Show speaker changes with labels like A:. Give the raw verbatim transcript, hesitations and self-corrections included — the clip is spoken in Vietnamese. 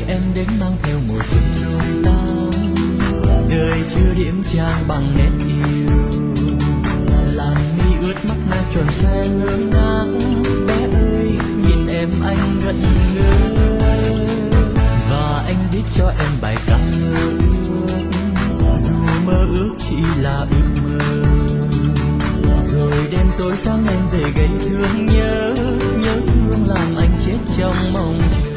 A: em đến mang theo mùa xuân đôi tang, đời chưa điểm trang bằng nét yêu, làm mi ướt mắt na tròn xe ngơ ngác. Bé ơi nhìn em anh ngẩn ngơ, và anh viết cho em bài ca mơ ước, dù mơ ước chỉ là ước mơ. Rồi đêm tối sáng em về gây thương nhớ, nhớ thương làm anh chết trong mong chờ.